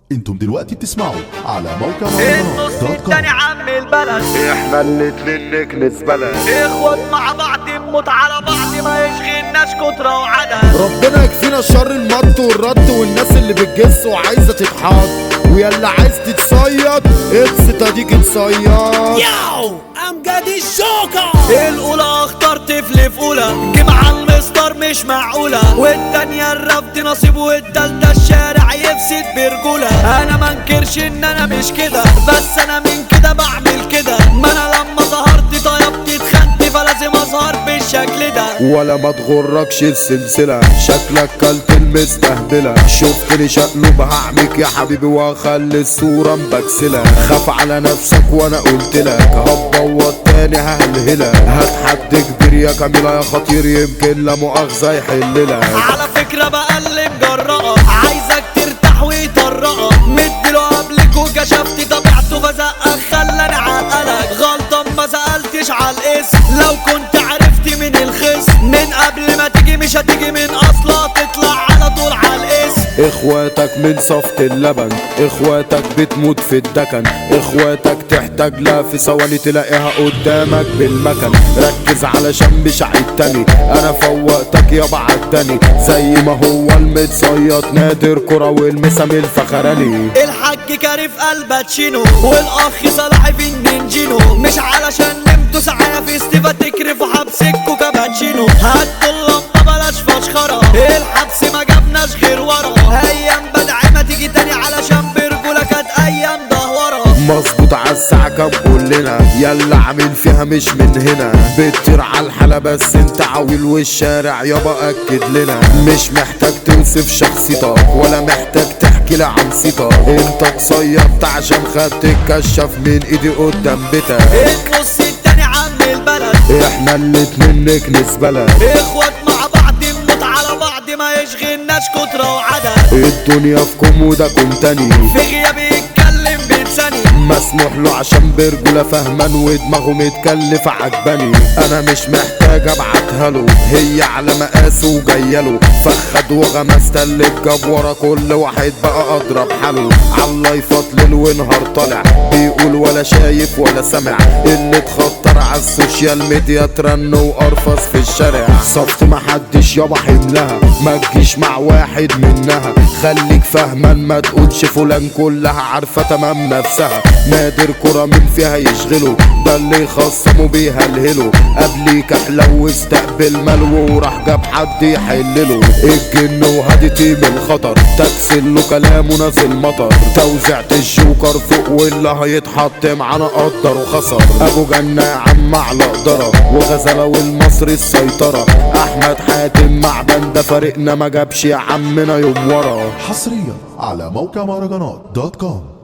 انتم دلوقتي بتسمعوا على موقع النص التاني عم البلد، احنا الاتنين نكنس بلد، اخوات مع بعض نموت على بعض، ما يشغلناش كترة وعدد. ربنا يكفينا شر المط والرد والناس اللي بتجس وعايزة تتحط، ويلا عايز تتصيد ابسط اديك تصيد. ياو امجد الجوكر الاولى اختار طفل في اولى، جيب على المسطر مش معقولة، والتانية الرفض نصيب، والتالتة الشارع يفسد برجولة. انا منكرش ان انا مش كده، بس انا من كده بعمل كده، ما انا لما ظهرت طيبت اتخنت، فلازم اظهر بالشكل ده. ولا ما تغركش السلسلة، شكلك كلت المستهبلة، شفتني شقلب هعمك يا حبيبي واخلي الصورة مبكسلة. خاف على نفسك وانا قلتلك هتبوظ تاني ههلهلك، هات حد كبير يا كاملة يا خطير يمكن لا مؤاخذة يحللك. على فكرة بقلب جرأة، عايزك ترتاح ويطرقك، مديله قبلك وكشفت طبيعته فزقك خلاني عقلك. غلطان ما سألتش على الاسم، لو كنت عرفت من الخصم من قبل ما تيجي مش هتيجي من اصلا، تطلع على طول على الاسم. اخواتك من صفت اللبن، اخواتك بتموت في الدكن، اخواتك تحتاج لها في ثواني تلاقيها قدامك بالمكن. ركز علشان مش عيد تاني، انا فوقتك يابا عداني، زي ما هو المتصيد نادر كرة والمسام الفخراني. الحاج كارف الباتشينو والاخ صلاح في النينجينو، مش علشان نمتوا ساعة في استيفا تكرفوا حبسكوا كاباتشينو. هاتوا اللمبة بلاش فشخرة، الحبس ما جابناش غير ورا، ايام بدعي ما تيجي تاني علشان برجولة كانت ايام دهورة. مظبوط عالساعة كام كلنا، يلا عامل فيها مش من هنا، بتطير عالحالة بس انت عويل والشارع يابا اكد لنا. مش محتاج توصف شخصيتك ولا محتاج تحكي لي عن صيتك، انت اتصيدت عشان خدت الكشف من ايدي قدام بيتك. النص التاني عم البلد، احنا الاتنين نكنس بلد، اخوات مع بعض نموت على بعض، ما يشغلناش كترة وعدد. الدنيا في كومودكم تاني، في غيابي يتكلم بلساني، مسموح له عشان برجولة فهمان ودماغه متكلفة عجباني. انا مش محتاج ابعتها له، هي على مقاسه وجايله، فخد وغمست اللي جاب ورا كل واحد بقى اضرب حاله. عالله يفضل ونهار طالع بيقول ولا شايف ولا سامع، اللي اتخطر عالسوشيال ميديا ترن وقرفص في الشارع. صفت محدش يابا حملها، ما تجيش مع واحد منها، خليك فاهمان ما تقولش فلان كلها عارفة تمام نفسها. نادر كرة من فيها يشغله، ده اللي خصمه بيهلهله، قبليك احلو واستقبل ملو وراح جاب حد يحلله. الجن وهدتي من الخطر، تكسل له كلامه نازل مطر، توزعت الجوكر فوق واللي هيتحط معانا قدر وخسر. ابو جنة عم على قدرة وغزلة والمصري السيطرة، احمد حاتم مع بندة فريقنا ما جابش يا عمنا يوم ورا. حصريا على موقع مهرجانات.com.